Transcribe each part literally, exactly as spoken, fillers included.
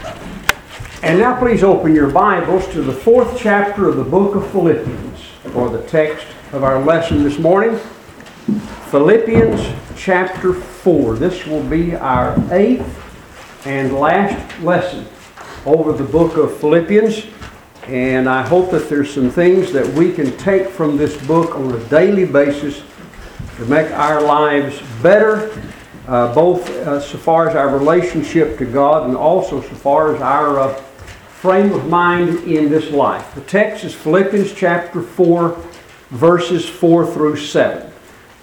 And now please open your Bibles to the fourth chapter of the book of Philippians for the text of our lesson this morning. Philippians chapter four. This will be our eighth and last lesson over the book of Philippians. And I hope that there's some things that we can take from this book on a daily basis to make our lives better, uh, both uh, so far as our relationship to God and also so far as our uh, frame of mind in this life. The text is Philippians chapter four, verses four through seven.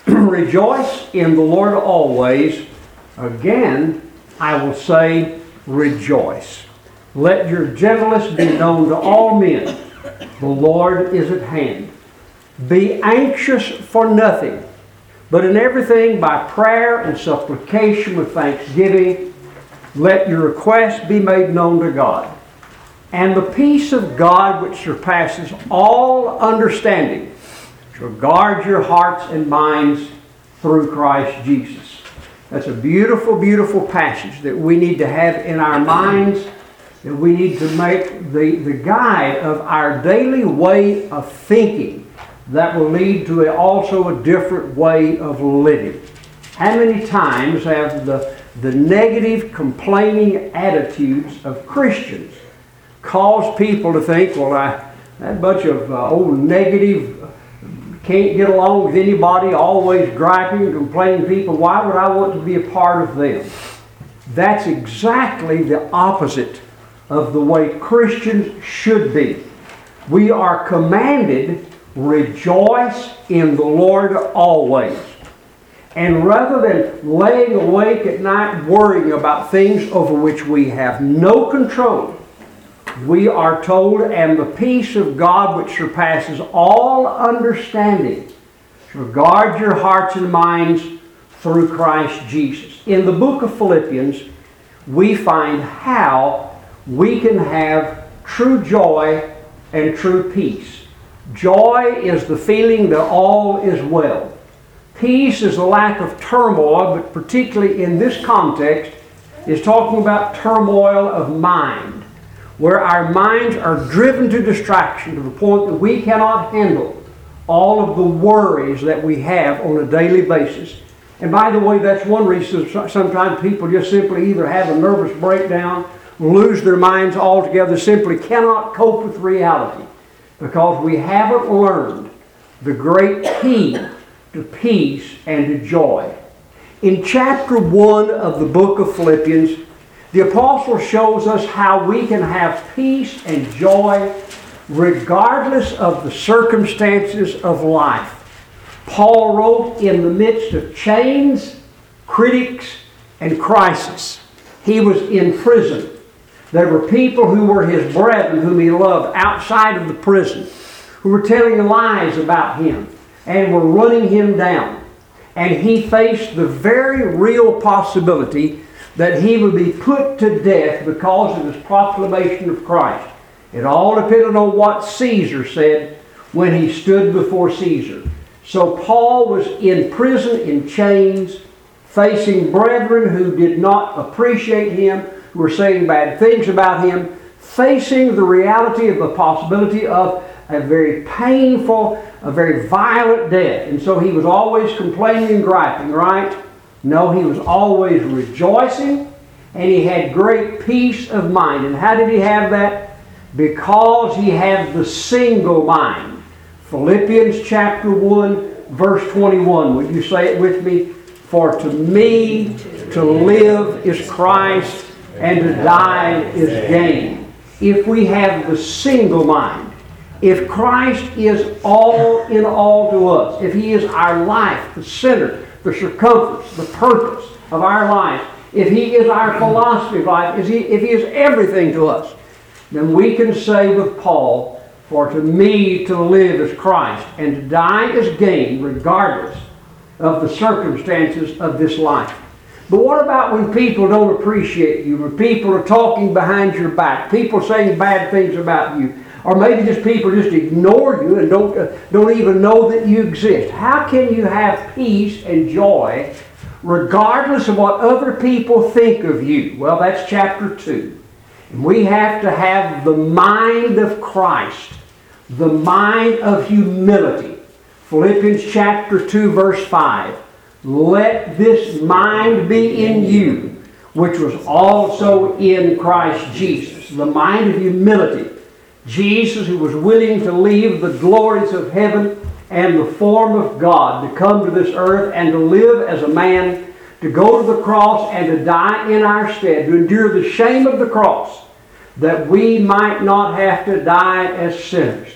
Rejoice in the Lord always. Again, I will say, rejoice. Let your gentleness be known to all men. The Lord is at hand. Be anxious for nothing, but in everything by prayer and supplication with thanksgiving, let your requests be made known to God. And the peace of God, which surpasses all understanding, shall guard your hearts and minds through Christ Jesus. That's a beautiful, beautiful passage that we need to have in our minds, that we need to make the, the guide of our daily way of thinking that will lead to a, also a different way of living. How many times have the, the negative, complaining attitudes of Christians caused people to think, well, I, that bunch of uh, old negative, can't get along with anybody, always griping and complaining people, why would I want to be a part of them? That's exactly the opposite of the way Christians should be. We are commanded, rejoice in the Lord always. And rather than laying awake at night worrying about things over which we have no control, we are told, and the peace of God which surpasses all understanding shall guard your hearts and minds through Christ Jesus. In the book of Philippians, we find how we can have true joy and true peace. Joy is the feeling that all is well. Peace is the lack of turmoil, but particularly in this context, is talking about turmoil of mind, where our minds are driven to distraction to the point that we cannot handle all of the worries that we have on a daily basis. And by the way, that's one reason sometimes people just simply either have a nervous breakdown, lose their minds altogether, simply cannot cope with reality, because we haven't learned the great key to peace and to joy. In chapter one of the book of Philippians, the apostle shows us how we can have peace and joy regardless of the circumstances of life. Paul wrote in the midst of chains, critics, and crisis. He was in prison. There were people who were his brethren whom he loved outside of the prison, who were telling lies about him and were running him down. And he faced the very real possibility that he would be put to death because of his proclamation of Christ. It all depended on what Caesar said when he stood before Caesar. So Paul was in prison in chains, facing brethren who did not appreciate him, who were saying bad things about him, facing the reality of the possibility of a very painful, a very violent death. And so he was always complaining and griping, right? No, he was always rejoicing, and he had great peace of mind. And how did he have that? Because he had the single mind. Philippians chapter one, verse twenty-one. Would you say it with me? For to me to live is Christ, and to die is gain. If we have the single mind, if Christ is all in all to us, if He is our life, the center, the circumference, the purpose of our life, if He is our philosophy of life, if He, if he is everything to us, then we can say with Paul, for to me to live is Christ, and to die is gain, regardless of the circumstances of this life. But what about when people don't appreciate you, when people are talking behind your back, people saying bad things about you, or maybe just people just ignore you and don't, uh, don't even know that you exist? How can you have peace and joy regardless of what other people think of you? Well, that's chapter two. We have to have the mind of Christ, the mind of humility. Philippians chapter two, verse five. Let this mind be in you, which was also in Christ Jesus. The mind of humility. Jesus, who was willing to leave the glories of heaven and the form of God to come to this earth and to live as a man, to go to the cross and to die in our stead, to endure the shame of the cross, that we might not have to die as sinners.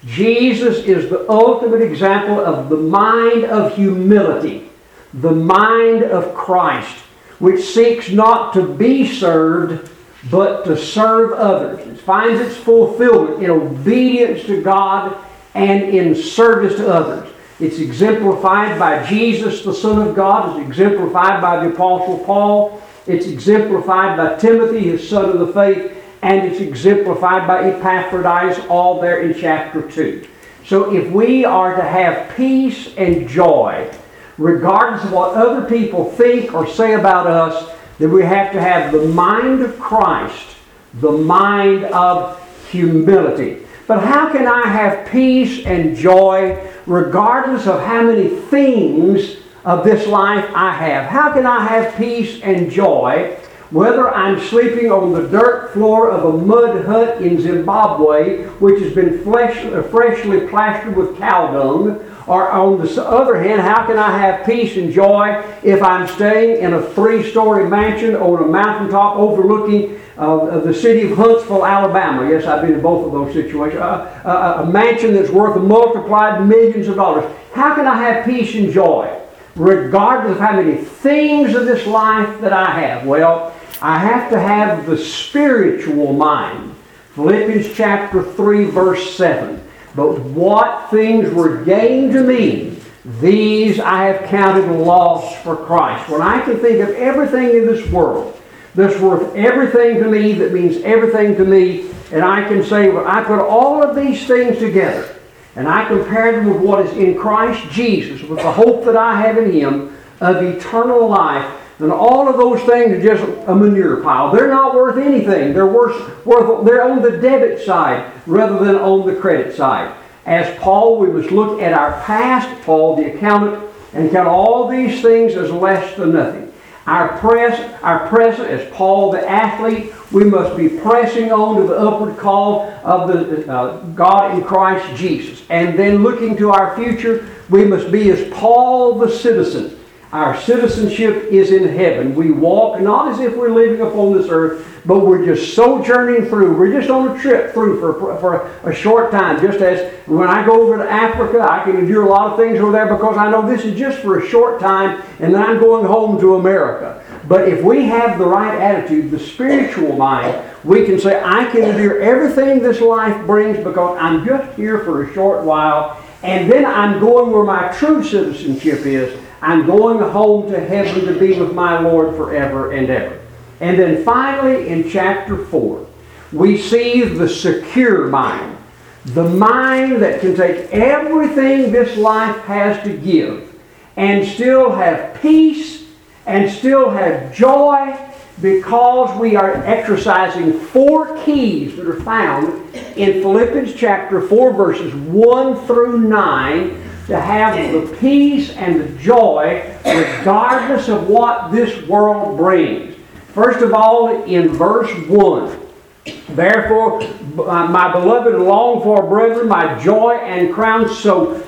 Jesus is the ultimate example of the mind of humility, the mind of Christ, which seeks not to be served, but to serve others. It finds its fulfillment in obedience to God and in service to others. It's exemplified by Jesus, the Son of God. It's exemplified by the Apostle Paul. It's exemplified by Timothy, his son of the faith. And it's exemplified by Epaphroditus, all there in chapter two. So if we are to have peace and joy, regardless of what other people think or say about us, then we have to have the mind of Christ, the mind of humility. But how can I have peace and joy regardless of how many things of this life I have? How can I have peace and joy whether I'm sleeping on the dirt floor of a mud hut in Zimbabwe, which has been flesh, freshly plastered with cow dung, or on the other hand, how can I have peace and joy if I'm staying in a three-story mansion on a mountaintop overlooking uh, the city of Huntsville, Alabama? Yes, I've been in both of those situations. Uh, uh, a mansion that's worth multiplied millions of dollars. How can I have peace and joy regardless of how many things of this life that I have? Well, I have to have the spiritual mind. Philippians chapter three, verse seven. But what things were gained to me, these I have counted loss for Christ. When I can think of everything in this world that's worth everything to me, that means everything to me, and I can say, well, I put all of these things together, and I compare them with what is in Christ Jesus, with the hope that I have in Him of eternal life, and all of those things are just a manure pile. They're not worth anything. They're worth, worth they're on the debit side rather than on the credit side. As Paul, we must look at our past, Paul the accountant, and count all these things as less than nothing. Our press, our present, as Paul the athlete, we must be pressing on to the upward call of the uh, God in Christ Jesus. And then looking to our future, we must be as Paul the citizen. Our citizenship is in heaven. We walk not as if we're living upon this earth, but we're just sojourning through. We're just on a trip through for, for a short time. Just as when I go over to Africa, I can endure a lot of things over there because I know this is just for a short time and then I'm going home to America. But if we have the right attitude, the spiritual mind, we can say, I can endure everything this life brings because I'm just here for a short while, and then I'm going where my true citizenship is. I'm going home to heaven to be with my Lord forever and ever. And then finally in chapter four, we see the secure mind. The mind that can take everything this life has to give and still have peace and still have joy because we are exercising four keys that are found in Philippians chapter four, verses one through nine, to have the peace and the joy regardless of what this world brings. First of all, in verse one, therefore, my beloved and longed for brethren, my joy and crown, so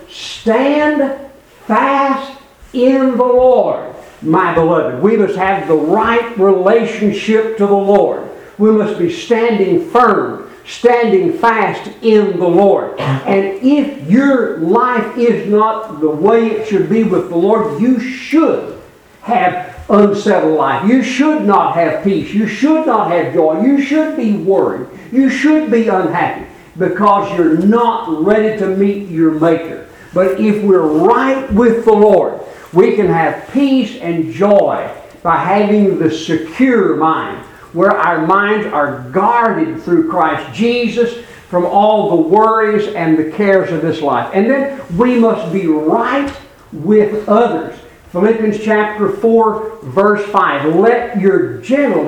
stand fast in the Lord, my beloved. We must have the right relationship to the Lord. We must be standing firm, standing fast in the Lord. And if your life is not the way it should be with the Lord, you should have unsettled life. You should not have peace. You should not have joy. You should be worried. You should be unhappy because you're not ready to meet your Maker. But if we're right with the Lord, we can have peace and joy by having the secure mind, where our minds are guarded through Christ Jesus from all the worries and the cares of this life. And then we must be right with others. Philippians chapter four, verse five. Let your gentleness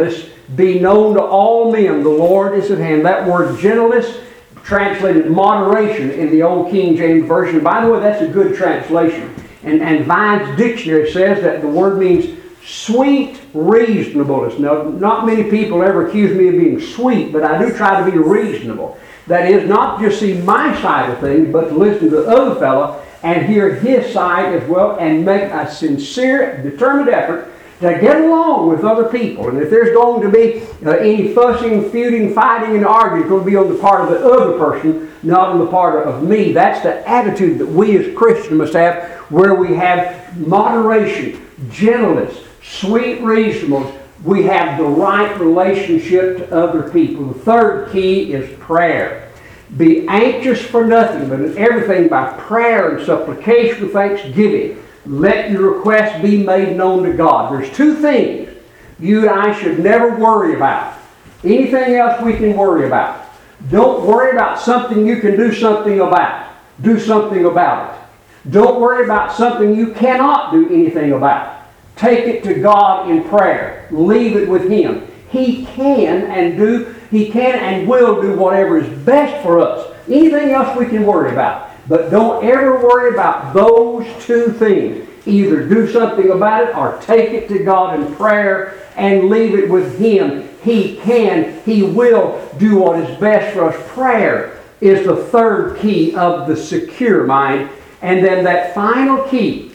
be known to all men. The Lord is at hand. That word gentleness, translated moderation in the Old King James Version. By the way, that's a good translation. And, and Vine's dictionary says that the word means sweet reasonableness. Now, not many people ever accuse me of being sweet, but I do try to be reasonable. That is, not just see my side of things, but to listen to the other fellow and hear his side as well, and make a sincere, determined effort to get along with other people. And if there's going to be uh, any fussing, feuding, fighting, and arguing, it's going to be on the part of the other person, not on the part of me. That's the attitude that we as Christians must have, where we have moderation, gentleness, sweet reasonableness. We have the right relationship to other people. The third key is prayer. Be anxious for nothing, but in everything by prayer and supplication with thanksgiving. Let your requests be made known to God. There's two things you and I should never worry about. Anything else we can worry about. Don't worry about something you can do something about. Do something about it. Don't worry about something you cannot do anything about. Take it to God in prayer. Leave it with Him. He can and do, He can and will do whatever is best for us. Anything else we can worry about. But don't ever worry about those two things. Either do something about it or take it to God in prayer and leave it with Him. He can, He will do what is best for us. Prayer is the third key of the secure mind. And then that final key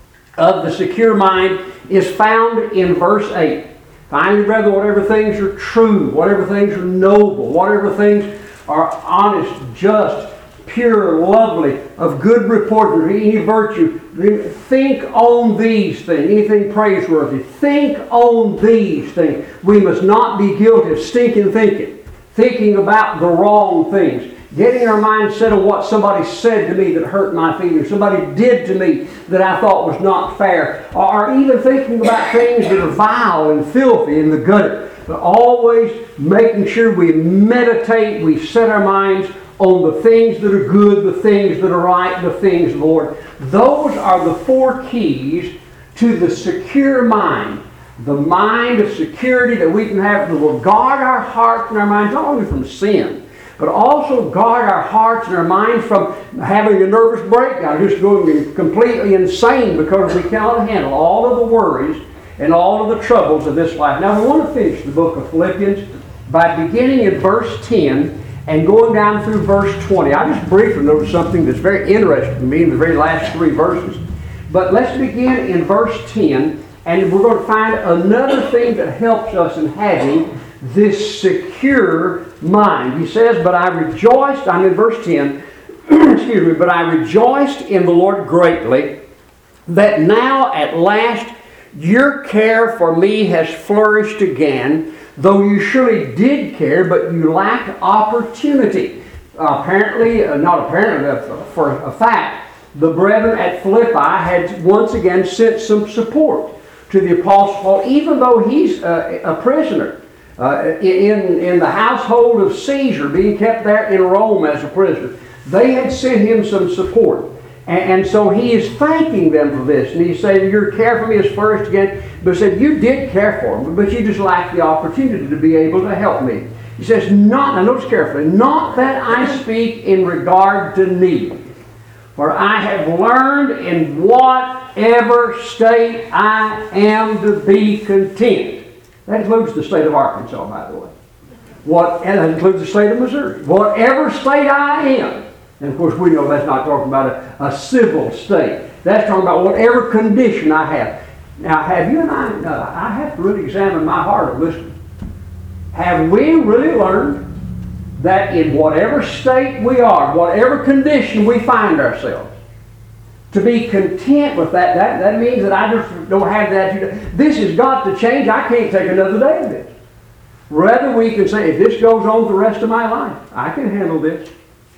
of the secure mind is found in verse eight. Finally, brethren, whatever things are true, whatever things are noble, whatever things are honest, just, pure, lovely, of good report, or any virtue, think on these things, anything praiseworthy. Think on these things. We must not be guilty of stinking thinking, thinking about the wrong things, getting our mind set on what somebody said to me that hurt my feelings, somebody did to me that I thought was not fair, or even thinking about things that are vile and filthy in the gutter. But always making sure we meditate, we set our minds on the things that are good, the things that are right, the things, Lord. Those are the four keys to the secure mind. The mind of security that we can have that will guard our hearts and our minds not only from sin, but also guard our hearts and our minds from having a nervous breakdown, just going completely insane because we cannot handle all of the worries and all of the troubles of this life. Now we want to finish the book of Philippians by beginning in verse ten and going down through verse twenty. I just briefly noticed something that's very interesting to me in the very last three verses. But let's begin in verse ten, and we're going to find another thing that helps us in having this secure mind. He says, but I rejoiced, I'm in verse ten, excuse me, but I rejoiced in the Lord greatly that now at last your care for me has flourished again, though you surely did care, but you lacked opportunity. Uh, apparently, uh, not apparently, uh, for a fact, the brethren at Philippi had once again sent some support to the Apostle Paul, even though he's uh, a prisoner uh, in, in the household of Caesar, being kept there in Rome as a prisoner. They had sent him some support. And, and so he is thanking them for this. And he said, your care for me is flourished again. But he said, you did care for me, but you just lacked the opportunity to be able to help me. He says, not, now notice carefully, not that I speak in regard to need. For I have learned in whatever state I am to be content. That includes the state of Arkansas, by the way. What, and that includes the state of Missouri. Whatever state I am. And of course we know that's not talking about a, a civil state. That's talking about whatever condition I have. Now have you and I, uh, I have to really examine my heart of listening. Have we really learned that in whatever state we are, whatever condition we find ourselves, to be content with that? That, that means that I just don't have that. This has got to change. I can't take another day of this. Rather we can say, if this goes on the rest of my life, I can handle this.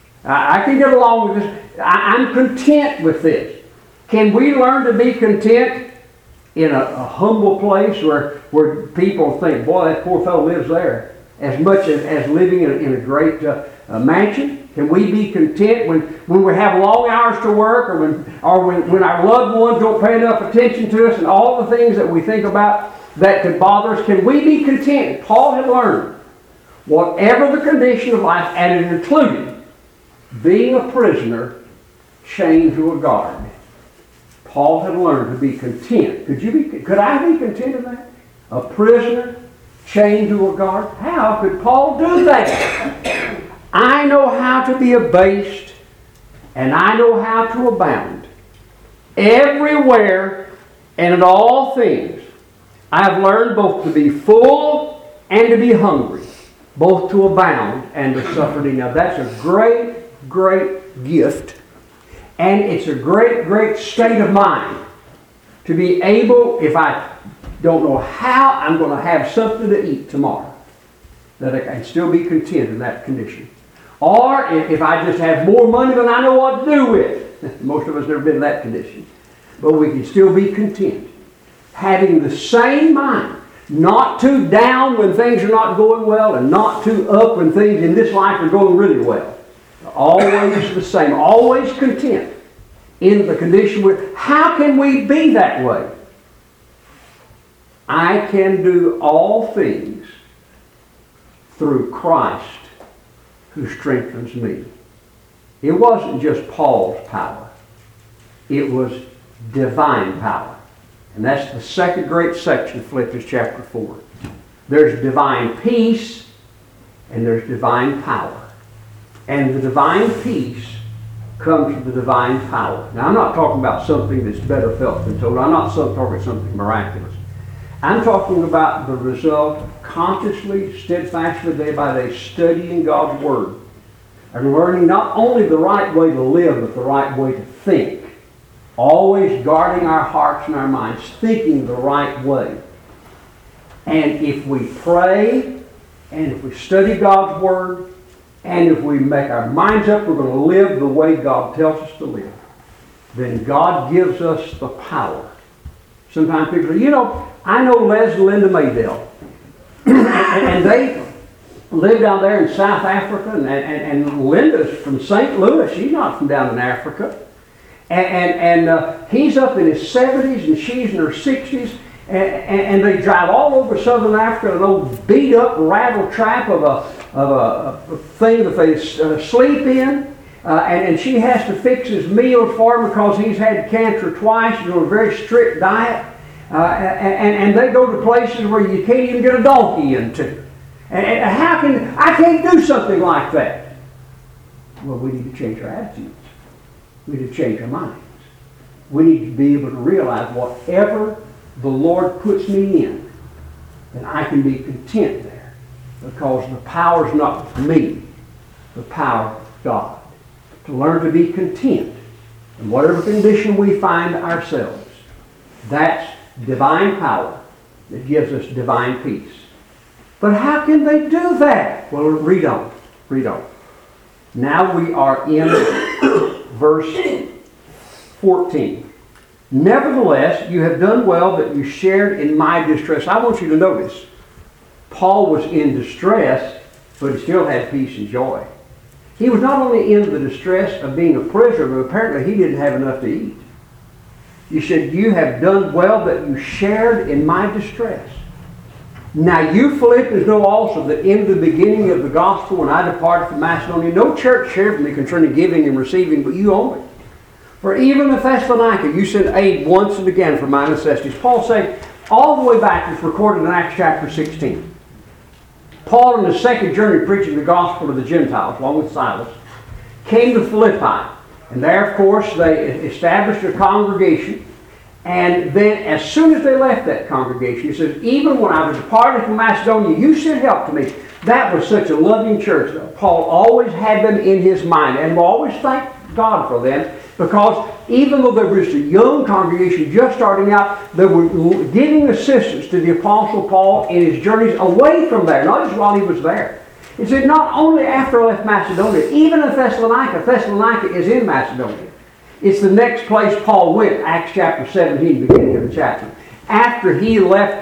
I can get along with this. I'm content with this. Can we learn to be content in a, a humble place where, where people think, boy, that poor fellow lives there, as much as, as living in, in a great uh, uh, mansion? Can we be content when, when we have long hours to work, or when or when, when our loved ones don't pay enough attention to us, and all the things that we think about that could bother us? Can we be content? Paul had learned, whatever the condition of life, and it included being a prisoner chained to a guard. Paul had learned to be content. Could you be? Could I be content in that? A prisoner chained to a guard? How could Paul do that? I know how to be abased, and I know how to abound. Everywhere and in all things, I have learned both to be full and to be hungry, both to abound and to suffer need. Now that's a great, great gift. And it's a great, great state of mind to be able, if I don't know how I'm going to have something to eat tomorrow, that I can still be content in that condition. Or if I just have more money than I know what to do with. Most of us never been in that condition. But we can still be content. Having the same mind. Not too down when things are not going well, and not too up when things in this life are going really well. Always the same. Always content in the condition we're. How can we be that way? I can do all things through Christ who strengthens me. It wasn't just Paul's power. It was divine power. And that's the second great section of Philippians chapter four. There's divine peace and there's divine power. And the divine peace comes from the divine power. Now, I'm not talking about something that's better felt than told. I'm not talking about something miraculous. I'm talking about the result of consciously, steadfastly, day by day, studying God's Word and learning not only the right way to live, but the right way to think. Always guarding our hearts and our minds, thinking the right way. And if we pray, and if we study God's Word, and if we make our minds up we're going to live the way God tells us to live, then God gives us the power. Sometimes people say, you know, I know Les and Linda Maydell. and they live down there in South Africa, and, and, and Linda's from Saint Louis. She's not from down in Africa. And, and, and uh, he's up in his seventies, and she's in her sixties. And, and, and they drive all over southern Africa, an old beat-up rattle trap of a, of a, a thing that they uh, sleep in. Uh, and, and she has to fix his meals for him because he's had cancer twice. He's on a very strict diet. Uh, and, and they go to places where you can't even get a donkey into. And, and how can, I can't do something like that. Well, we need to change our attitudes. We need to change our minds. We need to be able to realize whatever the Lord puts me in, then I can be content there. Because the power is not of me, the power of God. To learn to be content in whatever condition we find ourselves. That's divine power that gives us divine peace. But how can they do that? Well, read on. Read on. Now we are in verse fourteen. Nevertheless, you have done well that you shared in my distress. I want you to notice, Paul was in distress, but he still had peace and joy. He was not only in the distress of being a prisoner, but apparently he didn't have enough to eat. You said, you have done well that you shared in my distress. Now you Philippians know also that in the beginning of the gospel, when I departed from Macedonia, no church shared with me concerning giving and receiving, but you only. For even in Thessalonica, you sent aid once and again for my necessities. Paul said, all the way back, it's recorded in Acts chapter sixteen. Paul, in his second journey preaching the gospel to the Gentiles, along with Silas, came to Philippi. And there, of course, they established a congregation. And then, as soon as they left that congregation, he says, even when I was departed from Macedonia, you sent help to me. That was such a loving church. Paul always had them in his mind. And we always thank God for them. Because even though they were just a young congregation just starting out, they were giving assistance to the Apostle Paul in his journeys away from there, not just while he was there. He said not only after I left Macedonia, even in Thessalonica. Thessalonica is in Macedonia. It's the next place Paul went, Acts chapter seventeen, beginning of the chapter. After he left uh,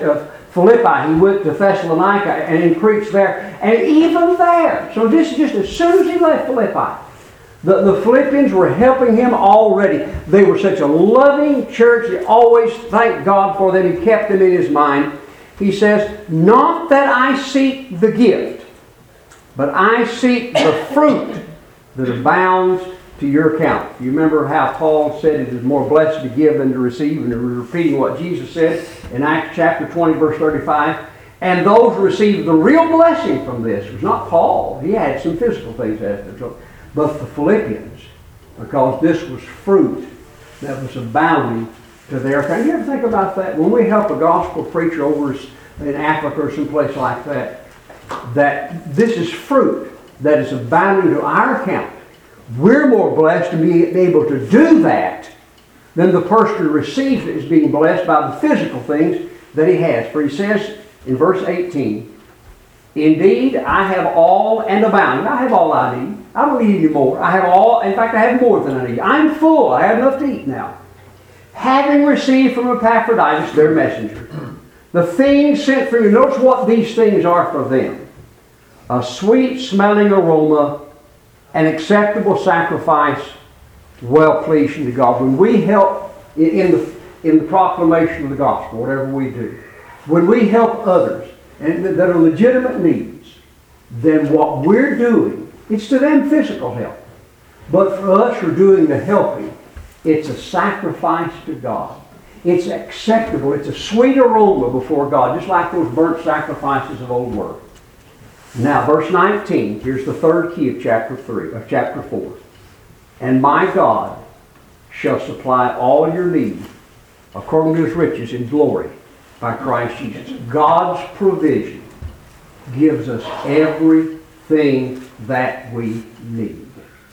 Philippi. He went to Thessalonica and he preached there. And even there, so this is just as soon as he left Philippi, the, the Philippians were helping him already. They were such a loving church. He always thanked God for them. He kept them in his mind. He says, not that I seek the gift, but I seek the fruit that abounds to your account. You remember how Paul said it is more blessed to give than to receive, and he was repeating what Jesus said in Acts chapter twenty, verse thirty-five. And those who received the real blessing from this was not Paul. He had some physical things after, but the Philippians, because this was fruit that was abounding to their account. You ever think about that? When we help a gospel preacher over in Africa or someplace like that, that this is fruit that is abounding to our account. We're more blessed to be able to do that than the person who receives it is being blessed by the physical things that he has. For he says in verse eighteen, indeed, I have all and abound. I have all I need. I don't need any more. I have all, in fact, I have more than I need. I'm full. I have enough to eat now. Having received from Epaphroditus, their messenger, the things sent from you. Notice what these things are for them. A sweet smelling aroma, an acceptable sacrifice, well pleasing to God. When we help in the, in the proclamation of the gospel, whatever we do, when we help others and that are legitimate needs, then what we're doing, it's to them physical help. But for us who are doing the helping, it's a sacrifice to God. It's acceptable. It's a sweet aroma before God, just like those burnt sacrifices of old were. Now, verse nineteen, here's the third key of chapter three, of chapter four. And my God shall supply all your need according to his riches in glory by Christ Jesus. God's provision gives us everything that we need.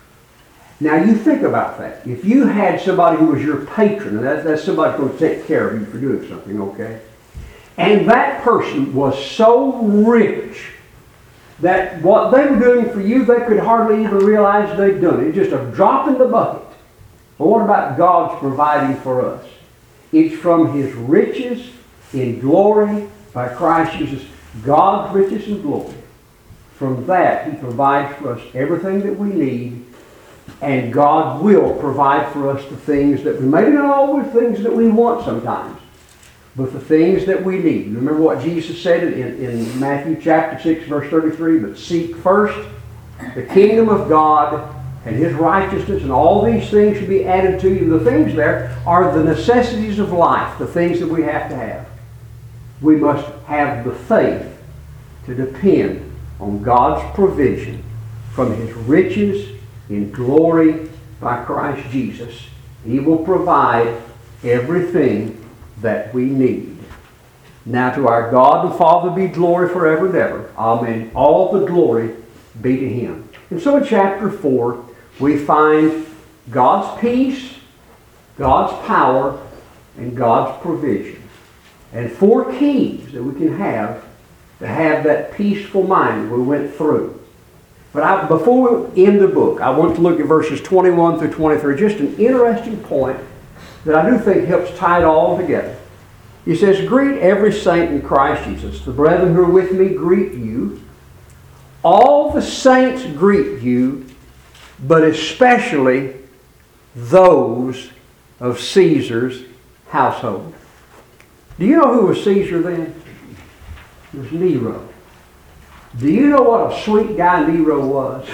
Now you think about that. If you had somebody who was your patron, and that's, that's somebody who's going to take care of you for doing something, okay? And that person was so rich that what they were doing for you, they could hardly even realize they'd done it. It's just a drop in the bucket. But what about God's providing for us? It's from his riches in glory by Christ Jesus. God's riches and glory. From that, he provides for us everything that we need. And God will provide for us the things that we, maybe not always things that we want sometimes, but the things that we need. Remember what Jesus said in, in Matthew chapter six, verse thirty-three, but seek first the kingdom of God and his righteousness, and all these things should be added to you. The things there are the necessities of life, the things that we have to have. We must have the faith to depend on God's provision from his riches in glory by Christ Jesus. He will provide everything that we need. Now to our God and Father be glory forever and ever. Amen. All the glory be to him. And so in chapter four, we find God's peace, God's power, and God's provision. And four keys that we can have to have that peaceful mind we went through. But I, before we end the book, I want to look at verses twenty-one through twenty-three. Just an interesting point that I do think helps tie it all together. He says, greet every saint in Christ Jesus. The brethren who are with me greet you. All the saints greet you, but especially those of Caesar's household. Do you know who was Caesar then? It was Nero. Do you know what a sweet guy Nero was?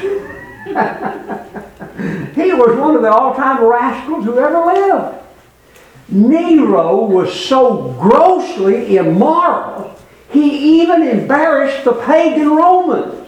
He was one of the all-time rascals who ever lived. Nero was so grossly immoral, he even embarrassed the pagan Romans.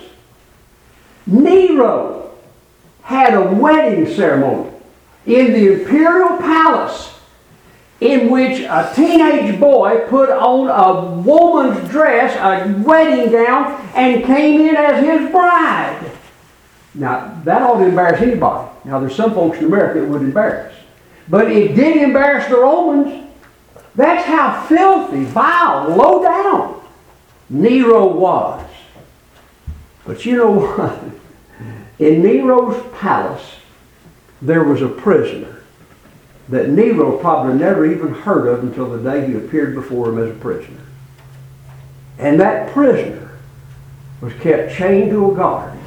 Nero had a wedding ceremony in the imperial palace in which a teenage boy put on a woman's dress, a wedding gown, and came in as his bride. Now, that ought to embarrass anybody. Now, there's some folks in America it would embarrass. But it did embarrass the Romans. That's how filthy, vile, low down Nero was. But you know what? In Nero's palace, there was a prisoner that Nero probably never even heard of until the day he appeared before him as a prisoner. And that prisoner was kept chained to a guard.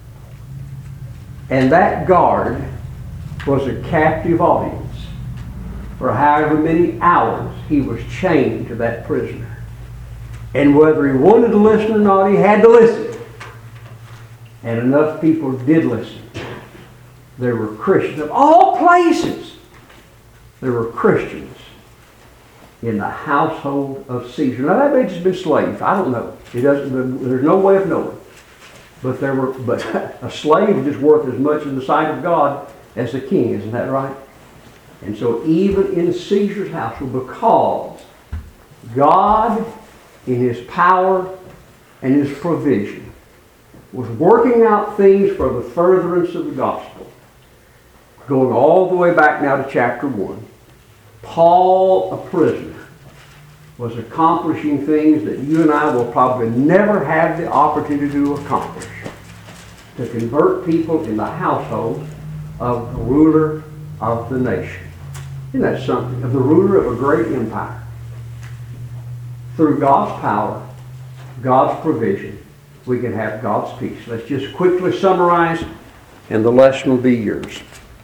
And that guard was a captive audience. For however many hours he was chained to that prisoner. And whether he wanted to listen or not, he had to listen. And enough people did listen. There were Christians of all places. There were Christians in the household of Caesar. Now that may have just been slaves. I don't know. It doesn't. There's no way of knowing. But there were. But a slave is worth as much in the sight of God as a king. Isn't that right? And so even in Caesar's household, because God, in His power and His provision, was working out things for the furtherance of the gospel. Going all the way back now to chapter one. Paul, a prisoner, was accomplishing things that you and I will probably never have the opportunity to accomplish. To convert people in the household of the ruler of the nation. Isn't that something? Of the ruler of a great empire. Through God's power, God's provision, we can have God's peace. Let's just quickly summarize, and the lesson will be yours.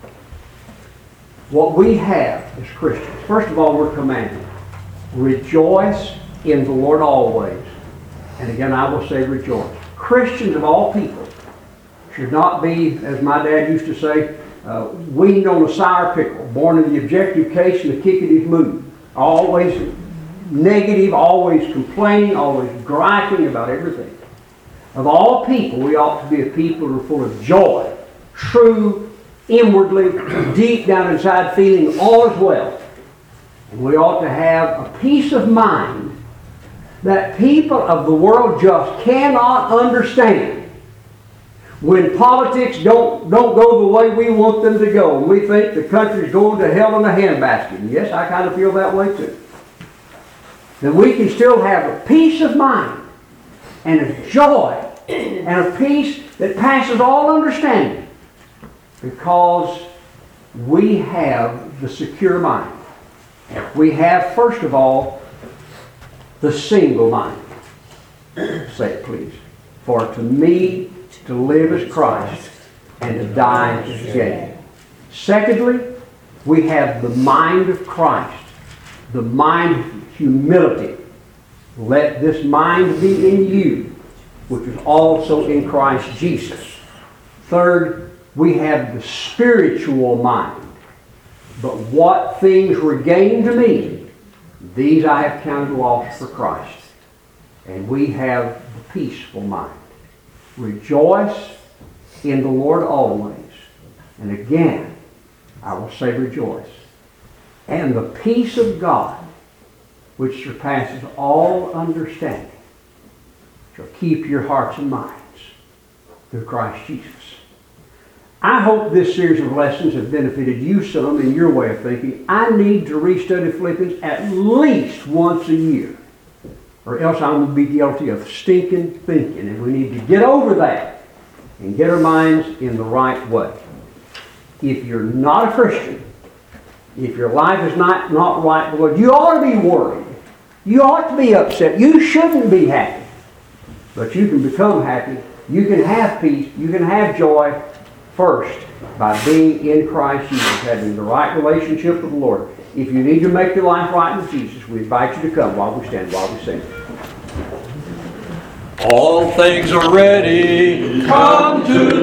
What we have as Christians, first of all, we're commanded. Rejoice in the Lord always. And again, I will say rejoice. Christians of all people should not be, as my dad used to say, uh, weaned on a sour pickle, born in the objective case and the kickative mood. Always negative, always complaining, always griping about everything. Of all people, we ought to be a people who are full of joy, true, inwardly, deep down inside, feeling all is well. And we ought to have a peace of mind that people of the world just cannot understand. When politics don't, don't go the way we want them to go, and we think the country's going to hell in a handbasket, and yes, I kind of feel that way too, then we can still have a peace of mind and a joy and a peace that passes all understanding because we have the secure mind. We have, first of all, the single mind. Say it, please. For to me, to live is Christ, and to die is gain. Secondly, we have the mind of Christ, the mind of humility. Let this mind be in you, which is also in Christ Jesus. Third, we have the spiritual mind. But what things were gained to me, these I have counted loss for Christ. And we have the peaceful mind. Rejoice in the Lord always. And again, I will say rejoice. And the peace of God, which surpasses all understanding, shall keep your hearts and minds through Christ Jesus. I hope this series of lessons have benefited you some in your way of thinking. I need to restudy Philippians at least once a year, or else I'm going to be guilty of stinking thinking. And we need to get over that and get our minds in the right way. If you're not a Christian, if your life is not, not right with the Lord, you ought to be worried. You ought to be upset. You shouldn't be happy. But you can become happy. You can have peace. You can have joy first by being in Christ Jesus, having the right relationship with the Lord. If you need to make your life right with Jesus, we invite you to come while we stand, while we sing. All things are ready. Come to